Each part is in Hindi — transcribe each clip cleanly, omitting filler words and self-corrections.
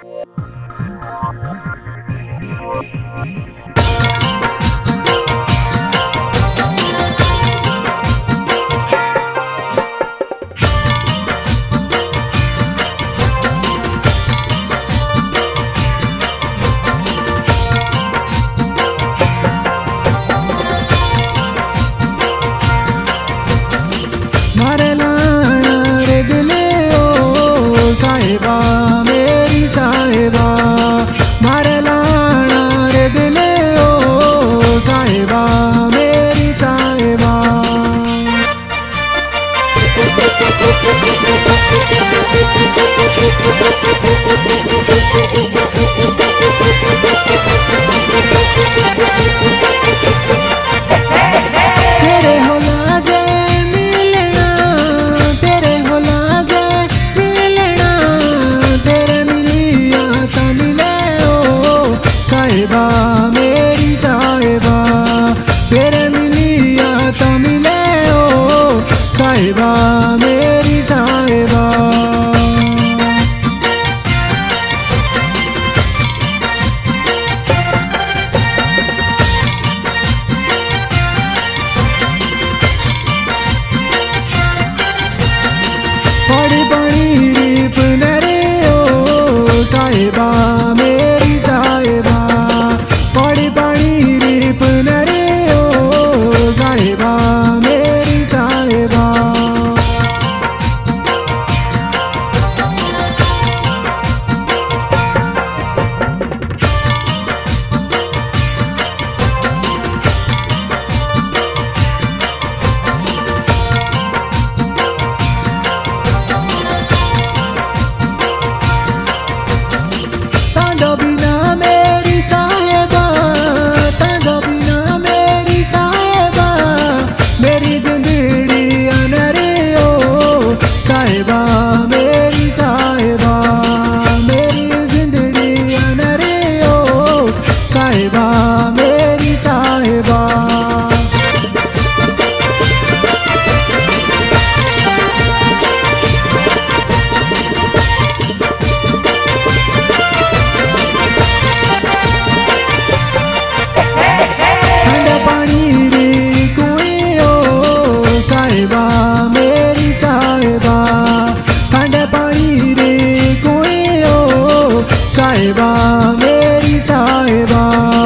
साहिबा मेरी साहिबा मारे लाना रे दिले ओ साहिबा मेरी साहिबा। तेरे हो लागे मिलना, तेरे हो लागे मिलना, तेरे मिलिया ता मिले ओ साहिबा मेरी साहिबा, तेरे मिलिया ता मिले ओ साहिबा मेरी साहिबा। बड़ी बड़ी रीप नरे ओ साहिबा मेरी साहिबा, बड़ी बड़ी रीप नरे ओ साहिबा मेरी साहिबा। बिना मेरी साहिबा, तांडो बिना मेरी साहिबा, मेरी जिंदगी अनरे ओ साहिबा मेरी साहिबा, मेरी जिंदगी अनरे ओ साहिबा मेरी साहिबा। साहिबा मेरी साहिबा, ठंडे पानी रे कोई ओ साहिबा मेरी साहिबा।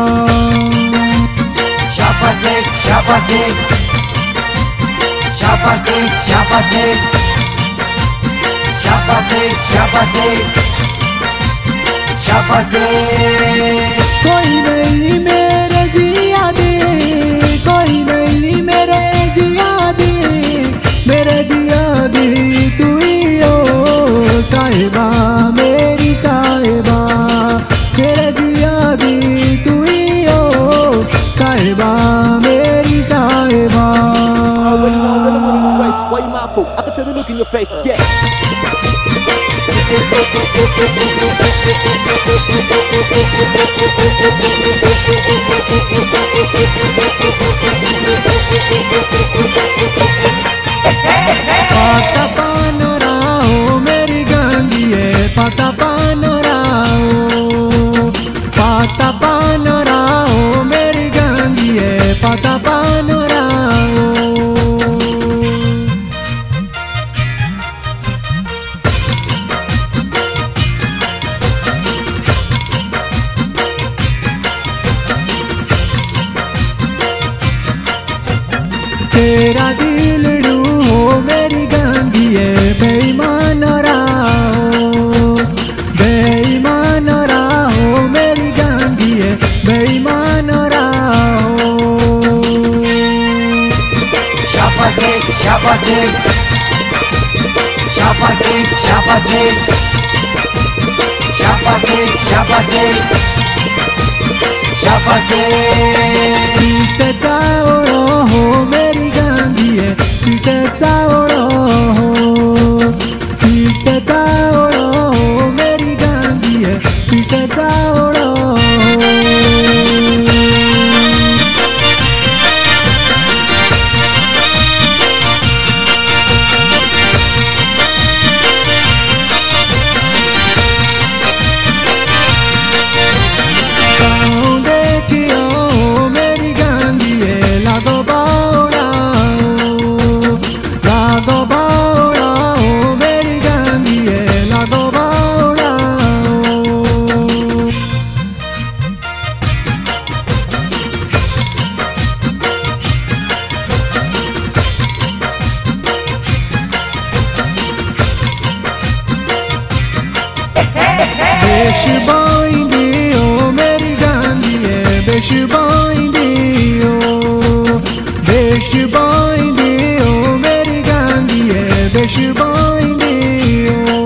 शाबाशे शाबाशे शाबाशे शाबाशे शाबाशे शाबाशे शाबाशे। कोई नहीं मेरे जिया दे, कोई नहीं मेरे जिया दे, मेरे जिया दी तू ही ओ साहिबा मेरी साहिबा, मेरे जिया दी तू ही ओ साहिबा मेरी साहिबा। Why you my fool? I can tell the look in your face, yeah. पाता पान राहो मेरी गांधिए, पाता पान राहो, पाता पान राहो मेरी गांधिए, पाता पान राहो। तेरा दिलड़ू हो मेरी गांधिए, बेईमान राहो, बेईमान राहो मेरी गांधिए, बेईमान राहो। शाबाशे शाबाशे शाबाशे शाबाशे शाबाशे शाबाशे शाबाशे। चीते चावड़ो हो मेरी गांधिए, चीते चावड़ो हो, चीते चावड़ो हो मेरी गांधिए, चीते चावड़ो हो। बेश बाइंदी ओ मेरी गांधिए बेश बाइंदी ओ बेश बाइंदी ओ मेरी गांधिए बेश बाइंदी ओ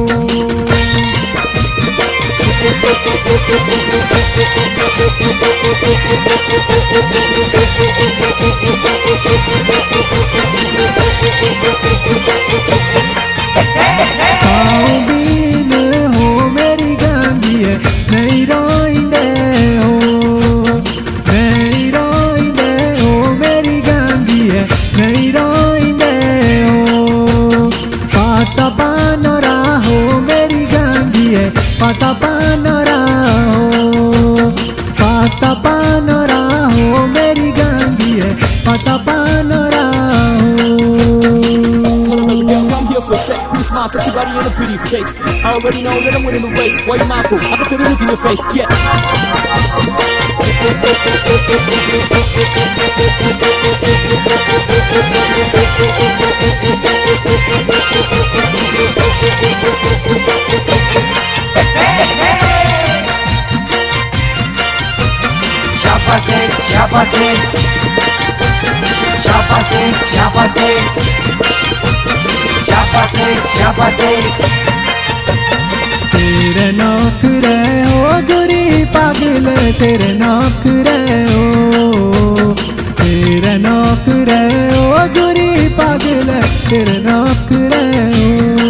आओ बीन हो मेरी गांधिए नहीं रोइंदे हो नहीं रोइंदे हो मेरी गांधिए नहीं रोइंदे हो पाता पानरा हो मेरी गांधिए पाता पानरा हो पाता पानरा हो मेरी गांधिए पाता पानरा For a sec, pretty smile, sexy body and a pretty face. I already know that I'm winning the race. Why you mindful? I can tell the look in your face, yeah. Já passei, já passei. Já passei, já passei. Já passei, já passei. तेरे नौकरे हो जुरी पागल तेरे नौकरे हो तेरे नौकरे हो जुरी पागल तेरे नौकरे हो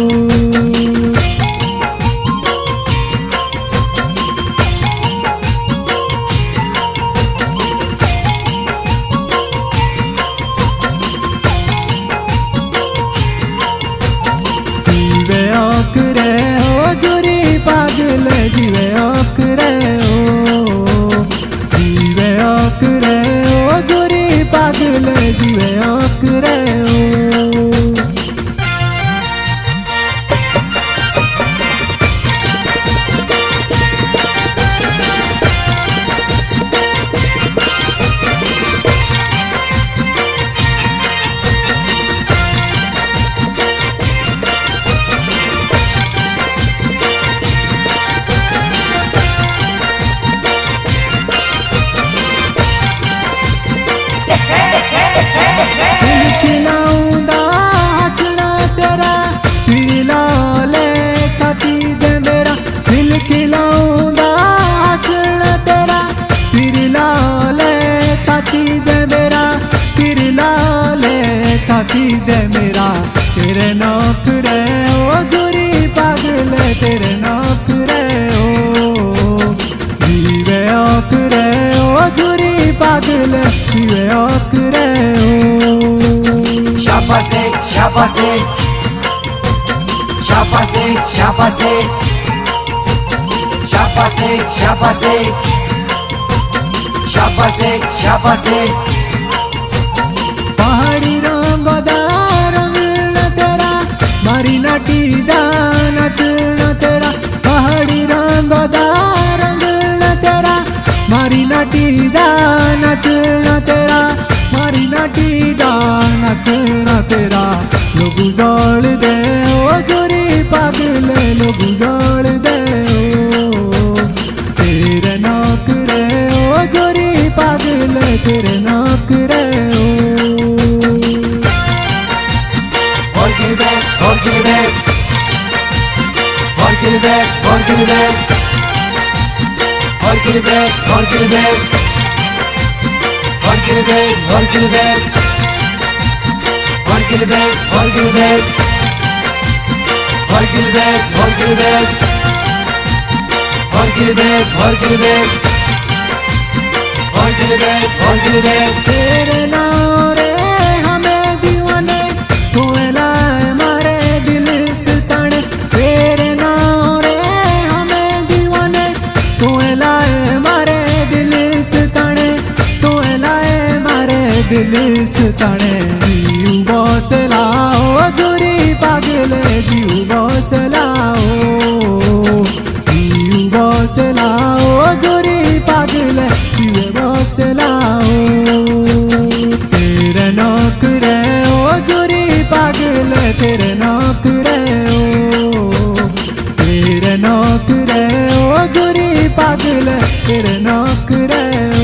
जीवे ओकरे हो जुरी पागल जीवे ओकरे हो जीवे ओकरे हो जुरी पागल जीवे ओकरे हो खिलाऊंगा हंसना तेरा फिर लाले छाती दे मेरा दिल खिलाऊंगा हंसना तेरा फिर लाले छाती दे मेरा फिर लाले छाती दे मेरा तेरे नौकरे हो जुरी पागल तेरे नौकरे हो जीवे ओकरे हो जुरी पागल जीवे ओकरे हो Já passei, já passei. Já passei, já passei. Já passei, já passei. Já passei, já passei. पहाड़ी रंगदार मिलना तेरा मारी नाटी दाना चलना तेरा पहाड़ी रंगदार मिलना तेरा मारी नाटी दाना चलना तेरा मारी नाटी दाना चलना तेरा लोग जोड़ दे ओ जुरी पागल लोग जोड़ दे ओ तेरे नौकरे ओ जुरी पागल तेरे नौकरे ओ Orgulvet, Orgulvet. Orgulvet, Orgulvet. Orgulvet, Orgulvet. Orgulvet, Orgulvet. Orgulvet, Orgulvet. Orgulvet, Orgulvet. Orgulvet, Orgulvet. Orgulvet. तेरे नारे हमें दीवाने तूने लाए मारे दिल से ताने तेरे नारे हमें दीवाने तूने लाए मारे दिल से ताने तूने लाए मारे दिल से ताने जीव बसलाओ जुरी पागल जीव बसलाओ जीव बसलाओ जुरी पागल जीव बसलाओ तेरे नौकरे ओ जुरी पागल तेरे नौकरे ओ तेरे नौकरे ओ तेरे नौकर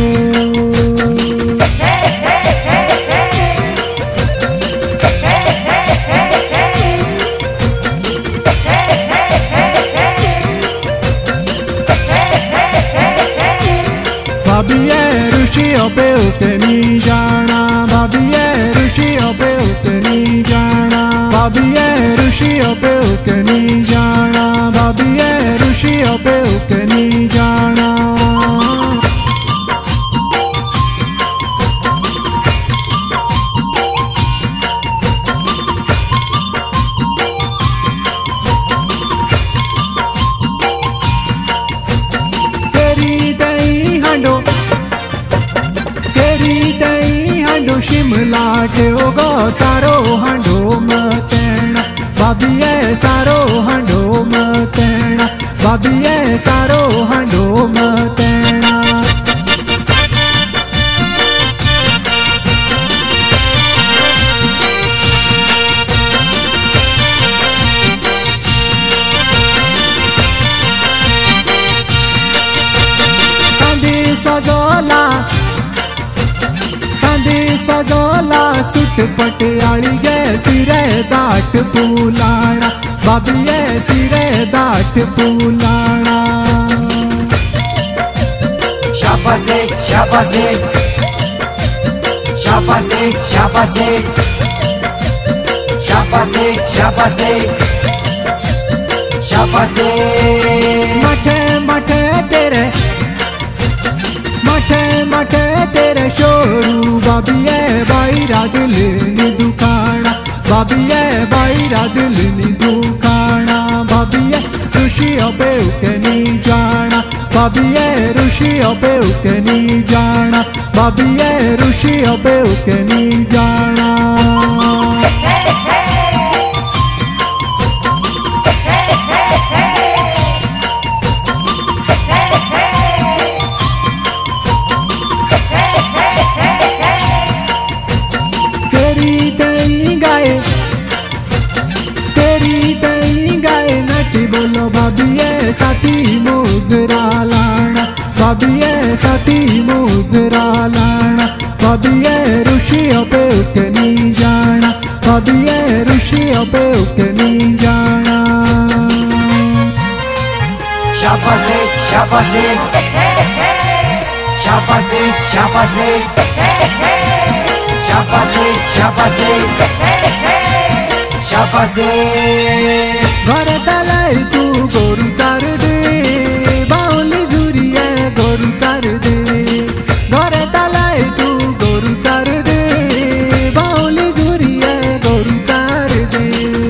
भाभिये ऋषियों पे उतनी जाना, भाभिये ऋषियों पे उतनी जाना, भाभिये ऋषियों पे उतनी जाना, भाभिये ऋषियों पे उतनी जाना। शिमला टेओगो सारो हांडो मतेना, भाभिये सारो हांडो मतेना, भाभिये सारो हांडो मतेना। कांदी सजोला सजोला सुट पटियाली गे सिरे दाट पुलाना, भाभिये सिरे दाट पुलाना। शाबाशे शाबाशे शाबाशे शाबाशे शाबाशे शाबाशे शाबाशे। मठे मठे तेरे मठे मठे तेरे शोरू, भाभिये बाईरा दिल नी दुखाना, भाभिये बाईरा दिल नी दुखाना, भाभिये ऋषियों पे उतनी जाना, भाभिये ऋषियों पे उतनी जाना, भाभिये ऋषियों पे उतनी जाना। बोलो भाभिये साथी मुजरा लाना, भाभिये साथी मुजरा लाना, भाभिये ऋषियों पे उतनी जाना, भाभिये ऋषियों पे उतनी जाना। शाबाशे शाबाशे शाबाशे शाबाशे शाबाशे शाबाशे शाबाशे। घर तलाई तू गोरू चार दे, बाउली झुरिये गोरू चार दे, घर तलाई तू गोरू चार दे, बाउली झुरिये गोरू चार दे।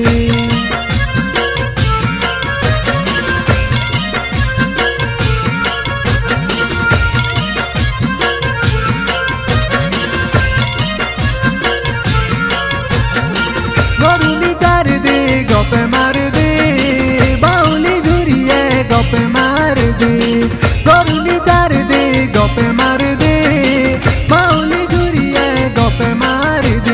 गोरू नी चार दे गपे मार दे, बाउली झुरिये गपे मार दे, गोरू नी चार दे गपे मार दे, बाउली झुरिये गपे मार दे।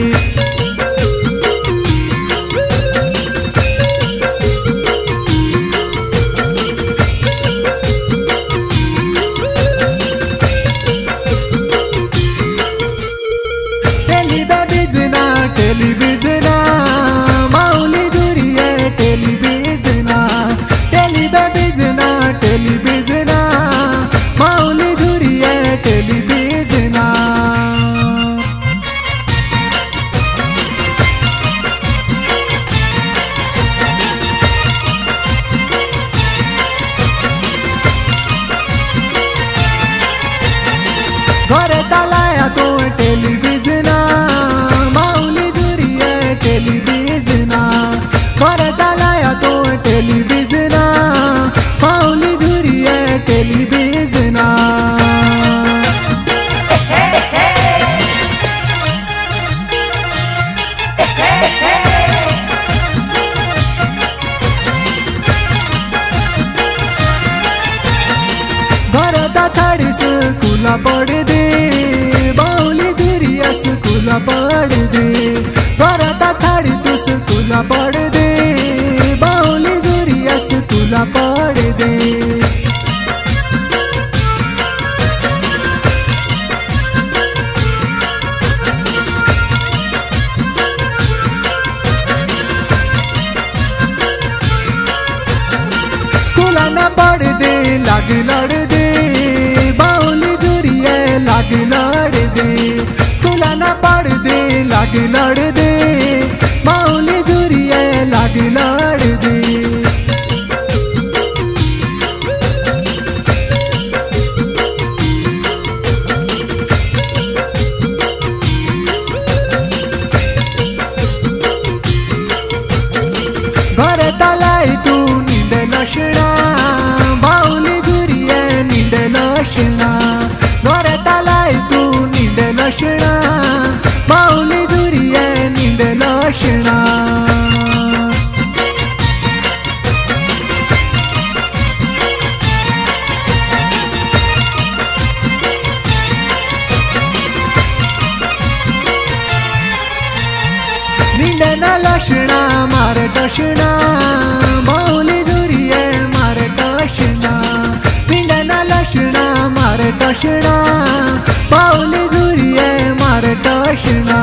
टेलीविजना माउली झुरिये टेलीविजना, टेलीविजना टेलीविजना माउली झुरिये टेलीविजना। घर तलाया तो टेलीविजना, माउली झुरिये टेलीविजना, घर तलाया तो टेलीविजना, माउली झुरिये टेलीविजना। घर छाड़ी स्कूल पढ़ दे, बाउली झुरिया स्कूल पढ़ दे, घर छाड़ी तू स्कूल पढ़ दे, बाउली झुरिया स्कूल पढ़ दे। पढ़ दे लग लड़ दे बाउली जुरिए लग लड़ दे स्कूल ना पढ़ दे लग लड़ दे बाउली जुरिए लग लड़ दे घर तलाई तू नींद लक्षणा बाउली जुरिए नींद लक्षणा घर तलाई तू नींद लक्षणा बाउली जुरिए नींद लक्षणा नींदना लक्षणा मार टशना बाउली जुरिए मार टशना नींदना लक्षणा मार टशना बाउली जुरिए मार टशना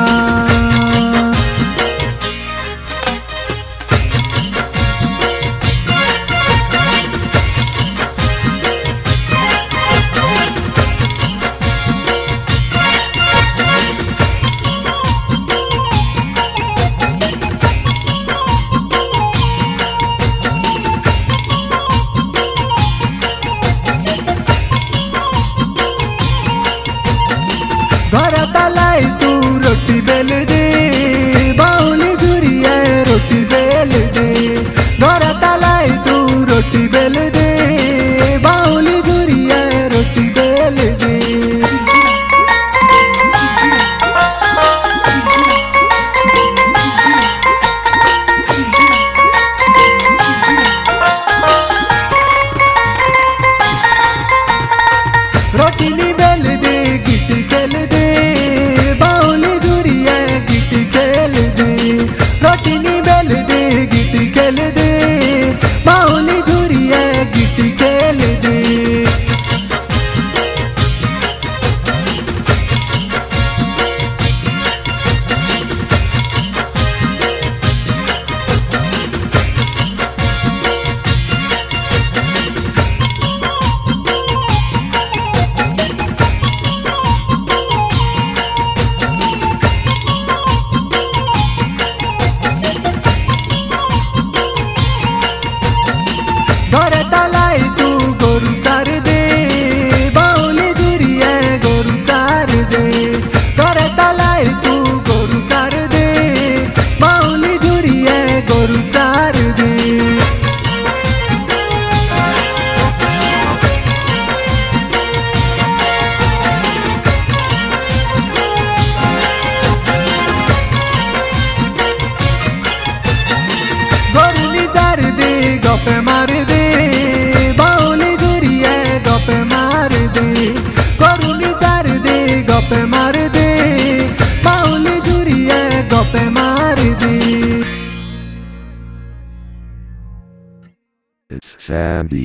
घर तलाई तू रोटी बेल दे बाउली जुरिए रोटी बेल दे घर तलाई तू रोटी बेल दे बाउली जुरिए रोटी बेल दे रोटी नी बेल दे गिटी खेल दे बाउली जुरिए गिटी खेल दे रोटी नी बेल दे गिटी खेल दे बाउली जुरिए गिटी खेल दे घर तलाई तू गोरु चार दे बाउली जुरिए गोरु चार दे घर तलाई तू गोरु चार दे बाउली जुरिए गोरु चार दे गोरु नी चार दे गप मार दे बाउली जुरिए गप मार दे गोरु नी चार दे गप मार दे बाउली जुरिए गप मार दे It's Sandy.